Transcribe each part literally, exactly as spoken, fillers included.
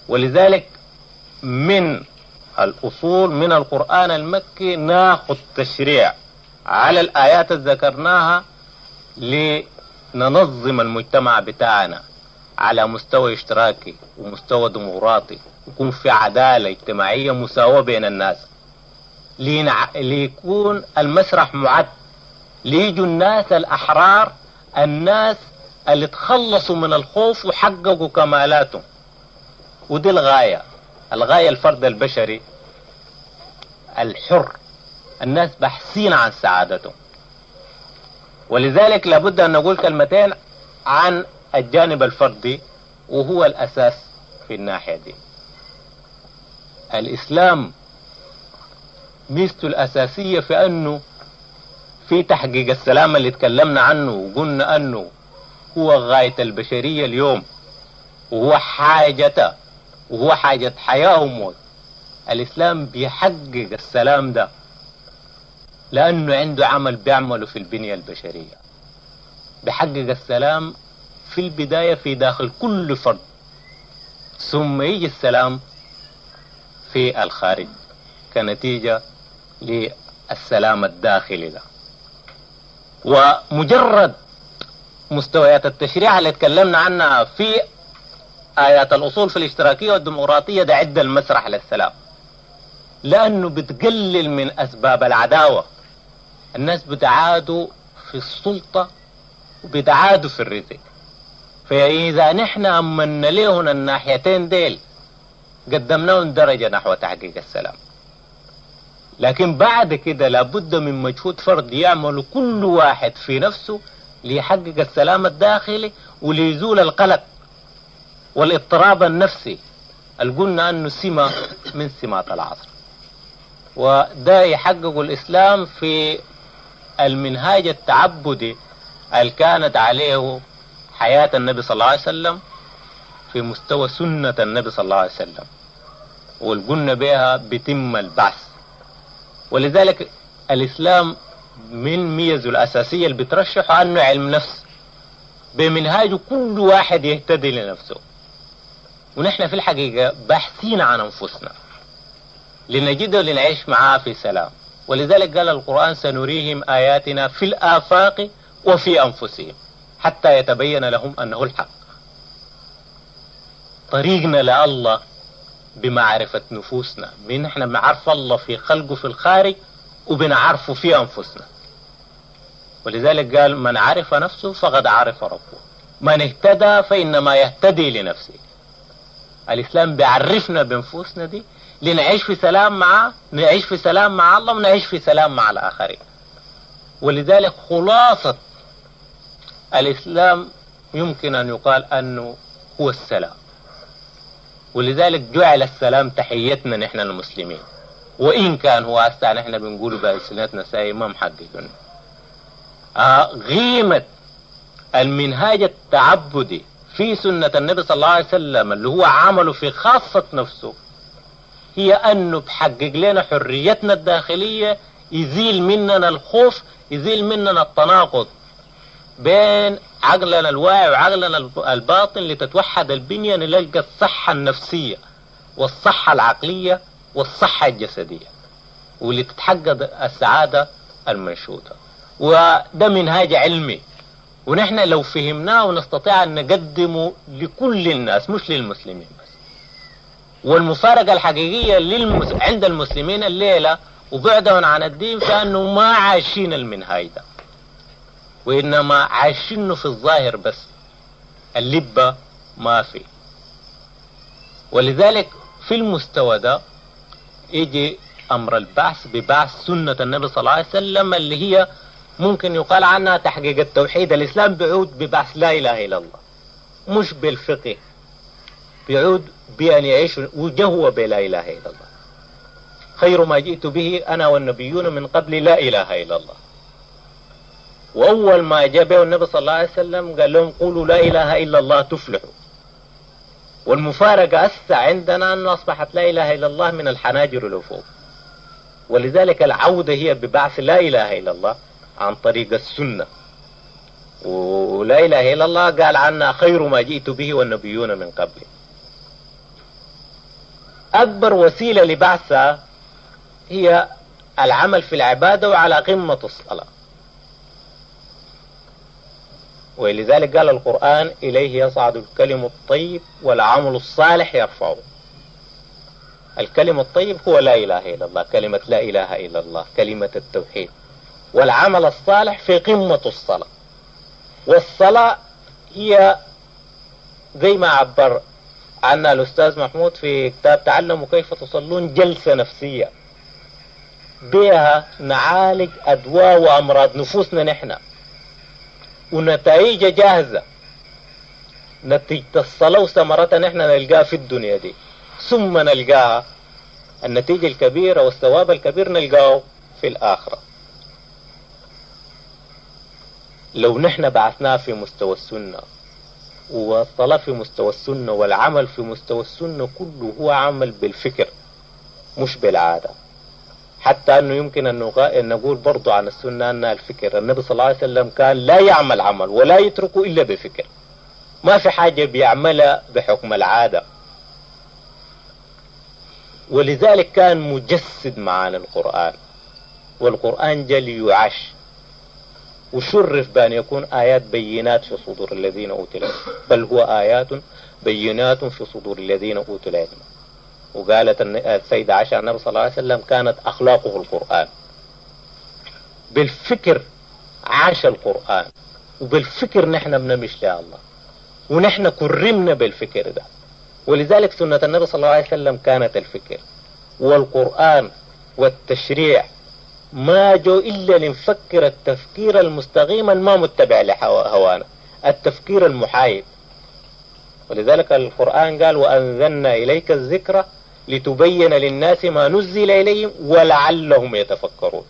ولذلك من الأصول من القرآن المكي ناخذ تشريع على الآيات اللي ذكرناها لننظم المجتمع بتاعنا على مستوى اشتراكي ومستوى ديمقراطي، يكون في عدالة اجتماعية مساواة بين الناس، لينع... ليكون المسرح معد، ليجوا الناس الأحرار، الناس اللي تخلصوا من الخوف وحققوا كمالاتهم. ودي الغاية، الغاية الفرد البشري الحر، الناس بحثين عن سعادتهم. ولذلك لابد أن نقول كلمتين عن الجانب الفردي، وهو الأساس في الناحية دي. الإسلام ميزته الأساسية في أنه في تحقيق السلام اللي تكلمنا عنه وقلنا أنه هو غاية البشرية اليوم، وهو حاجته وهو حاجة حياة وموت. الإسلام بيحقق السلام ده لأنه عنده عمل بيعمله في البنية البشرية، بيحقق السلام في البداية في داخل كل فرد، ثم يجي السلام في الخارج كنتيجة للسلام الداخلي ده. ومجرد مستويات التشريع اللي تكلمنا عنها في آيات الأصول في الاشتراكية والديمقراطية ده عد المسرح للسلام، لأنه بتقلل من أسباب العداوة. الناس بتعادوا في السلطة وبتعادوا في الرزق، فإذا نحن أمنا لهن الناحيتين ديل قدمناهم درجة نحو تحقيق السلام. لكن بعد كده لابد من مجهود فرد يعمل كل واحد في نفسه ليحقق السلام الداخلي وليزول القلق والاضطراب النفسي اللي قلنا أنه سمة من سمات العصر. وده يحقق الإسلام في المنهاج التعبدي اللي كانت عليه حياة النبي صلى الله عليه وسلم في مستوى سنة النبي صلى الله عليه وسلم، والقلنا بها بتم البعث. ولذلك الإسلام من ميزه الأساسية اللي بترشحه أنه علم نفس، بمنهاجه كل واحد يهتدي لنفسه. ونحن في الحقيقة باحثين عن أنفسنا لنجده لنعيش معاه في سلام. ولذلك قال القرآن سنريهم آياتنا في الآفاق وفي أنفسهم حتى يتبين لهم أنه الحق. طريقنا لله بمعرفة نفوسنا، من احنا بنعرف الله في خلقه في الخارج وبنعرفه في أنفسنا. ولذلك قال من عرف نفسه فقد عرف ربه، من اهتدى فإنما يهتدي لنفسه. الإسلام بيعرفنا بنفوسنا دي لنعيش في سلام معه، نعيش في سلام مع الله ونعيش في سلام مع الآخرين. ولذلك خلاصة الإسلام يمكن أن يقال أنه هو السلام. ولذلك جعل السلام تحيتنا نحن المسلمين، وإن كان هو أستع نحن بنقوله بألسنتنا ساي ما محققنا. آه غيمة المنهاج التعبدي في سنة النبي صلى الله عليه وسلم اللي هو عمله في خاصة نفسه هي أنه بحقق لنا حريتنا الداخلية، يزيل مننا الخوف، يزيل مننا التناقض بين عقلنا الواعي وعقلنا الباطن، لتتوحد البنية نلقى الصحة النفسية والصحة العقلية والصحة الجسدية، واللي تتحقق السعادة المنشودة. وده منهاج علمي، ونحن لو فهمناه ونستطيع أن نقدمه لكل الناس مش للمسلمين بس. والمفارقة الحقيقية للمس... عند المسلمين الليلة وبعدهم عن الدين فأنه ما عايشين المنهاج ده، وإنما عايشينه في الظاهر بس، اللبة ما في. ولذلك في المستوى ده يجي أمر البعث ببعث سنة النبي صلى الله عليه وسلم اللي هي ممكن يقال عنها تحقيق التوحيد. الإسلام بيعود ببعث لا إله إلا الله، مش بالفقه، بيعود بأن يعيش وجهه بلا إله إلا الله. خير ما جئت به أنا والنبيون من قبل لا إله إلا الله. وأول ما جاء به النبي صلى الله عليه وسلم قال لهم قولوا لا إله إلا الله تفلحوا. والمفارقة أسا عندنا أن أصبحت لا إله إلا الله من الحناجر الأفوق. ولذلك العودة هي ببعث لا إله إلا الله عن طريق السنة. ولا إله إلا الله قال عنها خير ما جئت به والنبيون من قبل. أكبر وسيلة لبعثها هي العمل في العبادة وعلى قمة الصلاة. ولذلك قال القرآن: إليه يصعد الكلم الطيب والعمل الصالح يرفعه. الكلم الطيب هو لا إله إلا الله، كلمة لا إله إلا الله، كلمة التوحيد. والعمل الصالح في قمة الصلاة. والصلاة هي زي ما عبر عنها الأستاذ محمود في كتاب تعلموا كيف تصلون، جلسة نفسية بها نعالج أدواء وأمراض نفوسنا نحن، ونتائج جاهزة. نتيجة الصلاة وثمرتها نحن نلقاها في الدنيا دي، ثم نلقاها النتيجة الكبيرة والثواب الكبير نلقاه في الآخرة. لو نحن بعثناه في مستوى السنة، والصلاة في مستوى السنة، والعمل في مستوى السنة، كله هو عمل بالفكر مش بالعادة. حتى أنه يمكن أن نقول برضو عن السنة أنها الفكر. النبي صلى الله عليه وسلم كان لا يعمل عمل ولا يتركه إلا بفكر، ما في حاجة بيعملها بحكم العادة. ولذلك كان مجسد معاني القرآن، والقرآن جل يعش وشرف بأن يكون آيات بينات في صدور الذين أوتوا العلم، بل هو آيات بينات في صدور الذين أوتوا العلم. وقالت السيدة عائشة النبي صلى الله عليه وسلم كانت أخلاقه القرآن. بالفكر عاش القرآن، وبالفكر نحن بنمشي يا الله، ونحن كرمنا بالفكر ده. ولذلك سنة النبي صلى الله عليه وسلم كانت الفكر. والقرآن والتشريع ما جو إلا لنفكر التفكير المستقيم ما متبع لهوانا، التفكير المحايد. ولذلك القرآن قال: وأنزلنا إليك الذكر لتبين للناس ما نزل إليهم ولعلهم يتفكرون.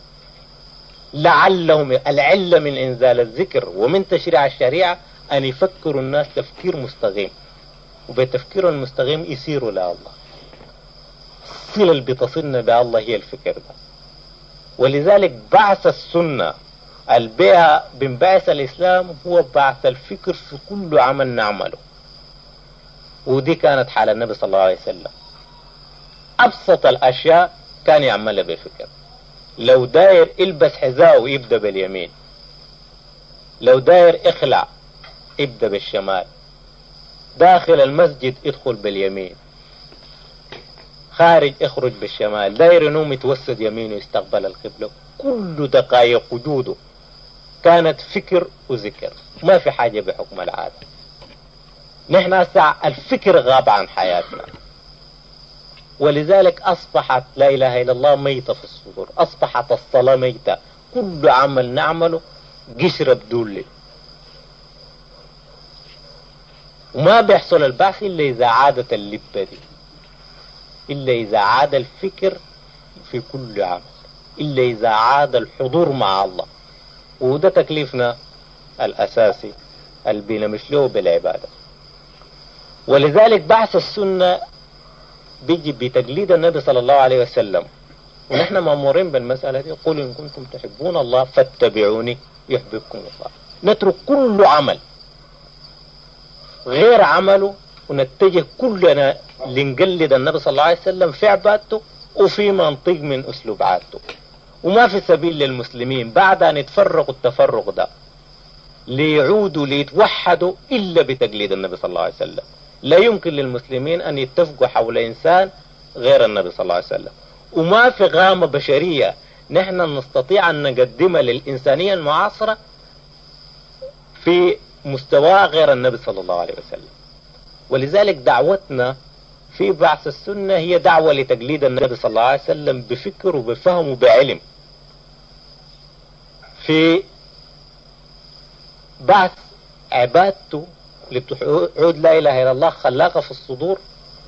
لعلهم، العلة من إنزال الذكر ومن تشريع الشريعة أن يفكروا الناس تفكير مستقيم، وبتفكير المستقيم يسيروا لله. الصلة اللي بتصلنا بالله هي الفكر ده. ولذلك بعث السنة البيع بنبعث الإسلام هو بعث الفكر في كل عمل نعمله. ودي كانت حال النبي صلى الله عليه وسلم. أبسط الأشياء كان يعملها بفكر. لو داير البس حذاءه يبدأ باليمين، لو داير اخلع يبدأ بالشمال، داخل المسجد ادخل باليمين، خارج اخرج بالشمال، داير ينوم يتوسد يمينه يستقبل القبلة. كل دقائق وجوده كانت فكر وذكر، ما في حاجة بحكم العادة. نحن هسه الفكر غاب عن حياتنا، ولذلك أصبحت لا إله إلا الله ميتة في الصدور، أصبحت الصلاة ميتة، كل عمل نعمله قشرة بدولي. وما بيحصل البحث إلا إذا عادت اللبة دي، إلا إذا عاد الفكر في كل عمل، إلا إذا عاد الحضور مع الله. وده تكليفنا الأساسي اللي بنمشله بالعبادة. ولذلك بعث السنة بيجي بتقليد النبي صلى الله عليه وسلم، ونحن مأمورين بالمسألة دي: قل إن كنتم تحبون الله فاتبعوني يحببكم الله. نترك كل عمل غير عمله ونتجه كلنا لنقلد النبي صلى الله عليه وسلم في عبادته وفي منطق من أسلوب عادته. وما في سبيل للمسلمين بعد أن يتفرقوا التفرق ده ليعودوا ليتوحدوا إلا بتقليد النبي صلى الله عليه وسلم. لا يمكن للمسلمين أن يتفقوا حول إنسان غير النبي صلى الله عليه وسلم. وما في غامة بشرية نحن نستطيع أن نقدمها للإنسانية المعاصرة في مستوى غير النبي صلى الله عليه وسلم. ولذلك دعوتنا في بعث السنة هي دعوة لتقليد النبي صلى الله عليه وسلم بفكر وبفهم وبعلم، في بعث عبادته لتعود لا إله إلا الله خلاقة في الصدور.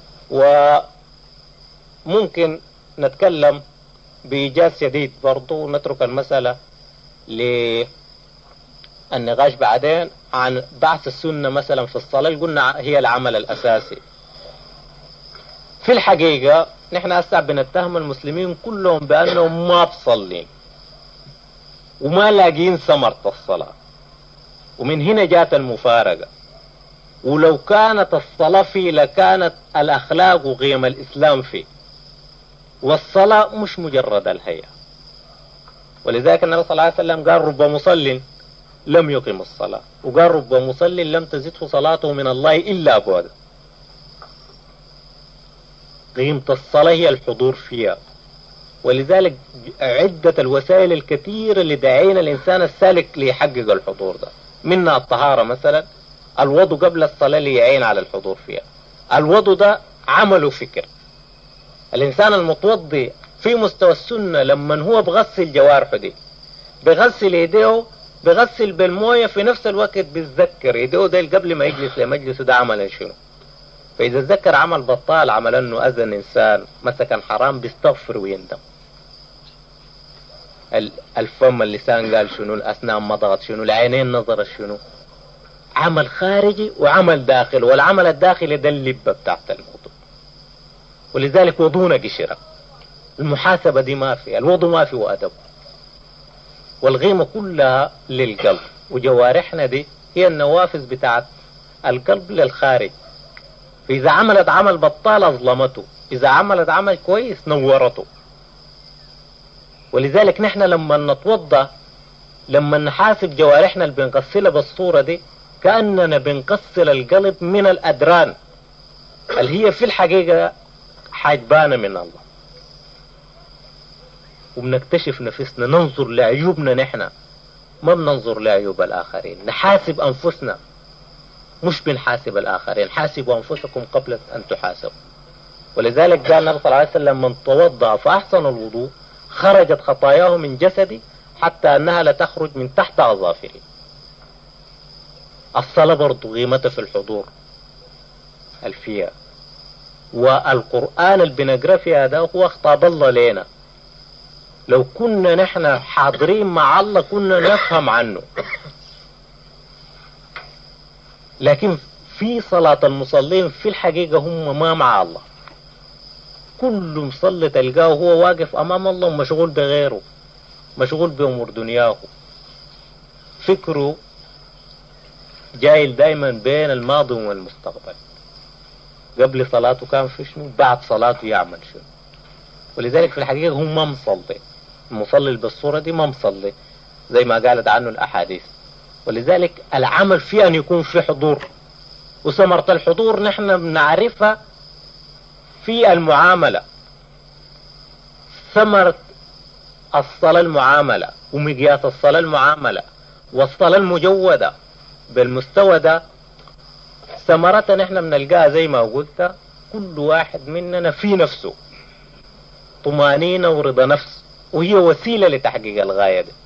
وممكن نتكلم بإيجاز شديد برضو ونترك المسألة للنقاش بعدين عن بعث السنة مثلا في الصلاة اللي قلنا هي العمل الأساسي. في الحقيقة نحن هسه بنتهم المسلمين كلهم بأنهم ما بصلين وما لاقين ثمرة الصلاة، ومن هنا جات المفارقة. ولو كانت الصلاة فيه لكانت الأخلاق وقيم الإسلام فيه. والصلاة مش مجرد الهيئة. ولذلك النبي صلى الله عليه وسلم قال رب مصل لم يقم الصلاة، وقال رب مصل لم تزده صلاته من الله إلا بعدا. قيمة الصلاة هي الحضور فيها. ولذلك عدة الوسائل الكثيرة اللي دعينا الإنسان السالك ليحقق الحضور ده، منها الطهارة مثلا، الوضوء قبل الصلاة ليعين على الحضور فيها. الوضوء ده عمله فكر. الإنسان المتوضي في مستوى السنة لما هو بغسل جوارحه دي، بغسل يديه، بغسل بالموية، في نفس الوقت بيتذكر يديه ده قبل ما يجلس لمجلسه ده عمل شنو. فإذا تذكر عمل بطال، عمل أنه أذى إنسان، مسكن حرام، بيستغفر ويندم. الفم اللسان قال شنو، الأسنان مضغت شنو، العينين نظرت شنو. عمل خارجي وعمل داخلي، والعمل الداخلي ده اللبة بتاعت الموضوع. ولذلك وضونا قشرة. المحاسبة دي ما في، الوضوء ما في وأدب. والغيمة كلها للقلب، وجوارحنا دي هي النوافذ بتاعت القلب للخارج. فإذا عملت عمل بطال أظلمته، إذا عملت عمل كويس نورته. ولذلك نحن لما نتوضى، لما نحاسب جوارحنا اللي بنغسلها بالصورة دي، كأننا بنغسل القلب من الأدران اللي هي في الحقيقة حاجبانة من الله. وبنكتشف نفسنا، ننظر لعيوبنا نحن، ما بننظر لعيوب الآخرين. نحاسب أنفسنا، مش بنحاسب الآخرين. حاسبوا أنفسكم قبل أن تحاسبوا. ولذلك قال النبي صلى الله عليه وسلم من توضأ فأحسن الوضوء خرجت خطاياه من جسدي حتى أنها لتخرج من تحت أظافره. الصلاة برضو قيمتها في الحضور الفيها. والقرآن اللي بنقرأ فيها ده هو خطاب الله لنا. لو كنا نحن حاضرين مع الله كنا نفهم عنه. لكن في صلاة المصلين في الحقيقة هم ما مع الله. كل مصلي تلقاه هو واقف أمام الله ومشغول بغيره، مشغول بأمور دنياه. فكره جايل دايما بين الماضي والمستقبل. قبل صلاته كان في شنو، بعد صلاته يعمل شنو. ولذلك في الحقيقة هم ما مصلي. المصلي بالصورة دي ما مصلي زي ما قالت عنه الأحاديث. ولذلك العمل فيه أن يكون في حضور. وثمرة الحضور نحن بنعرفها في المعاملة. ثمرة الصلاة المعاملة، ومقياس الصلاة المعاملة، والصلاة المجودة بالمستوى ده ثمرتها نحن بنلقاها زي ما قلت، كل واحد مننا في نفسه طمأنينة ورضا نفس، وهي وسيلة لتحقيق الغاية دي.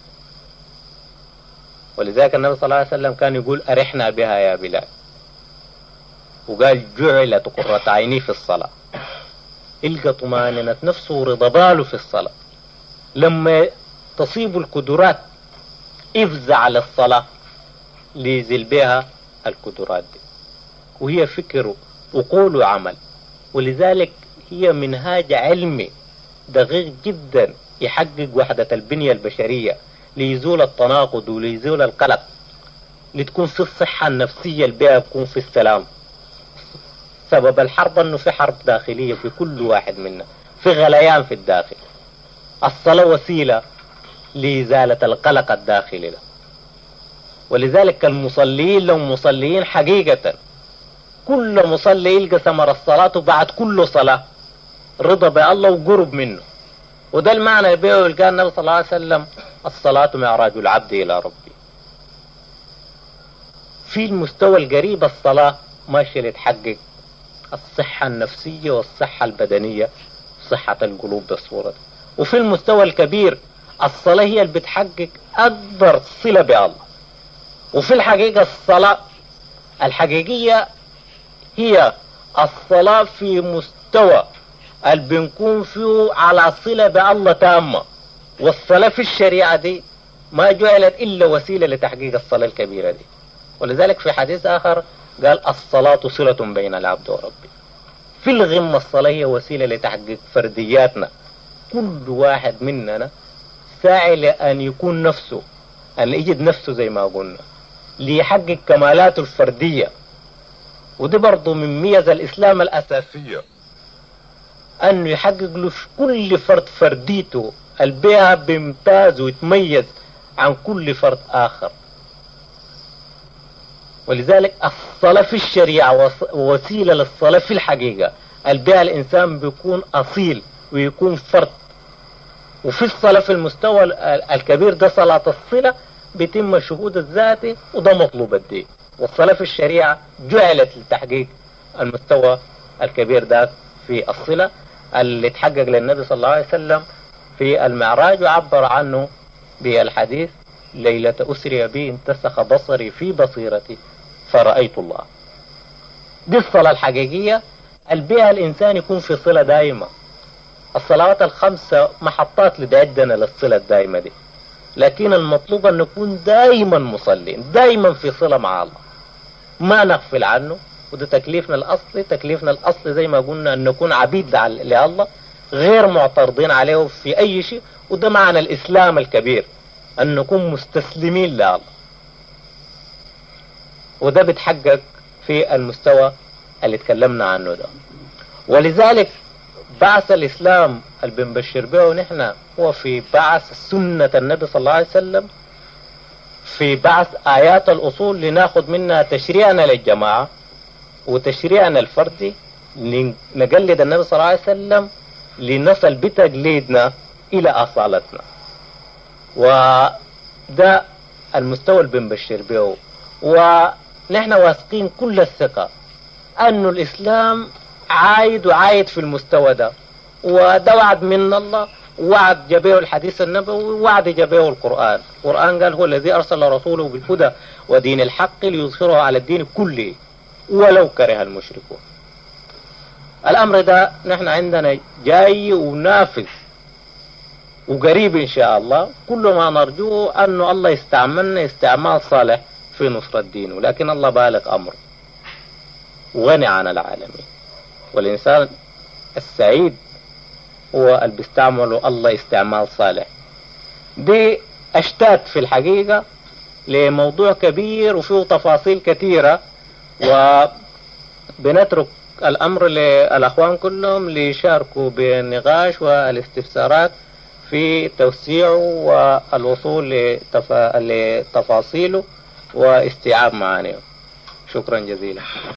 ولذلك النبي صلى الله عليه وسلم كان يقول أرحنا بها يا بلال، وقال جعلت قرة عيني في الصلاة. إلقى طمأنينة نفسه ورضا باله في الصلاة. لما تصيب القدرات افزع للصلاة ليزل بها القدرات دي، وهي فكر وقول وعمل. ولذلك هي منهاج علمي دقيق جدا يحقق وحدة البنية البشرية، ليزول التناقض وليزول القلق، لتكون في الصحة النفسية البيئة يكون في السلام. سبب الحرب انه في حرب داخلية في كل واحد منا، في غليان في الداخل. الصلاة وسيلة لإزالة القلق الداخلي ده. ولذلك المصلين لهم مصلين حقيقة، كل مصلي يلقى ثمر الصلاة بعد كل صلاة رضا بالله وقرب منه. وده المعنى يبيه يلقى النبي صلى الله عليه وسلم الصلاة معراج العبد إلى ربي. في المستوى القريب الصلاة ماشية لتحقق الصحة النفسية والصحة البدنية، صحة القلوب بالصورة. وفي المستوى الكبير الصلاة هي اللي بتحقق أكبر صلة بالله. وفي الحقيقة الصلاة الحقيقية هي الصلاة في مستوى اللي بنكون فيه على صلة بالله تامة. والصلاة في الشريعة دي ما جعلت إلا وسيلة لتحقيق الصلاة الكبيرة دي. ولذلك في حديث آخر قال الصلاة صلة بين العبد وربه. في الغمة الصلاة هي وسيلة لتحقيق فردياتنا. كل واحد مننا ساعي لأن يكون نفسه، أن يجد نفسه زي ما قلنا، ليحقق كمالاته الفردية ودي برضو من ميز الإسلام الأساسية، أنه يحقق له كل فرد فرديته البيها بيمتاز ويتميز عن كل فرد آخر. ولذلك الصلاة في الشريعة وسيلة للصلاة في الحقيقة، البيها الإنسان بيكون أصيل ويكون فرد. وفي الصلاة في المستوى الكبير ده صلاة الصلة بيتم الشهود الذاتي، وده مطلوب الدين. والصلاة في الشريعة جعلت لتحقيق المستوى الكبير ده في الصلة اللي تحقق للنبي صلى الله عليه وسلم في المعراج، وعبر عنه بالحديث: ليلة أسري بي انتسخ بصري في بصيرتي فرأيت الله. دي الصلاة الحقيقية اللي بها الإنسان يكون في صلة دائمة. الصلوات الخمسة محطات لدعدنا للصلة الدائمة دي، لكن المطلوب أن نكون دائما مصلين، دائما في صلة مع الله، ما نغفل عنه. وده تكليفنا الأصلي. تكليفنا الأصلي زي ما قلنا أن نكون عبيد لله، غير معترضين عليه في أي شيء. وده معنى الإسلام الكبير، أن نكون مستسلمين لله. وده بيتحقق في المستوى اللي تكلمنا عنه ده. ولذلك بعث الإسلام اللي بنبشر به ونحن هو في بعث سنة النبي صلى الله عليه وسلم، في بعث آيات الأصول لناخذ منها تشريعنا للجماعة وتشريعنا الفردي، نقلد النبي صلى الله عليه وسلم لنصل بتقليدنا إلى أصالتنا. وده المستوى اللي بنبشر به، ونحن واثقين كل الثقة أن الإسلام عايد وعايد في المستوى ده. وده وعد من الله، وعد جابه الحديث النبوي، ووعد جابه القرآن. القرآن قال: هو الذي أرسل رسوله بالهدى ودين الحق ليظهره على الدين كله ولو كره المشركون. الأمر ده نحن عندنا جاي ونافذ وقريب إن شاء الله. كل ما نرجوه أنه الله يستعملنا استعمال صالح في نصرة الدين، ولكن الله بالغ أمره وغني عن العالمين. والإنسان السعيد هو اللي بيستعمله الله استعمال صالح. دي أشتات في الحقيقة لموضوع كبير وفيه تفاصيل كثيرة، وبنترك الأمر للأخوان كلهم ليشاركوا بالنقاش والاستفسارات في توسيعه والوصول لتفاصيله واستيعاب معانيه. شكرا جزيلا.